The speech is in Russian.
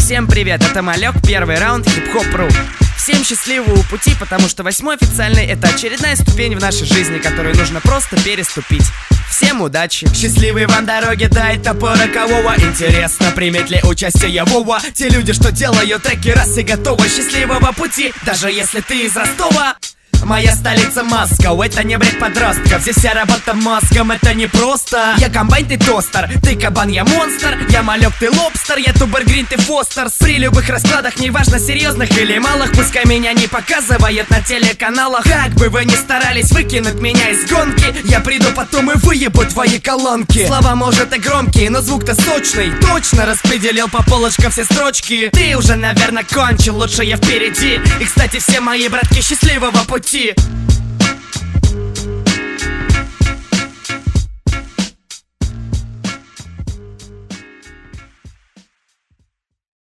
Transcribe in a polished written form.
Всем привет, это Малек, первый раунд хип-хоп.ру. Всем счастливого пути, потому что 8-й официальный — это очередная ступень в нашей жизни, которую нужно просто переступить. Всем удачи! Счастливой вам дороги, дай топор рокового. Интересно, примет ли участие Вова? Те люди, что делают треки раз и готово. Счастливого пути, даже если ты из Ростова. Моя столица Москва, это не бред подростков. Здесь вся работа мозгом, это не просто. Я комбайн, ты тостер, ты кабан, я монстр. Я малек, ты лобстер, я тубер-грин, ты фостер. При любых раскладах, неважно серьезных или малых, пускай меня не показывают на телеканалах. Как бы вы ни старались выкинуть меня из гонки, я приду потом и выебу твои колонки. Слова может и громкие, но звук-то сочный. Точно распределил по полочкам все строчки. Ты уже, наверное, кончил, лучше я впереди. И, кстати, все мои братки, счастливого пути.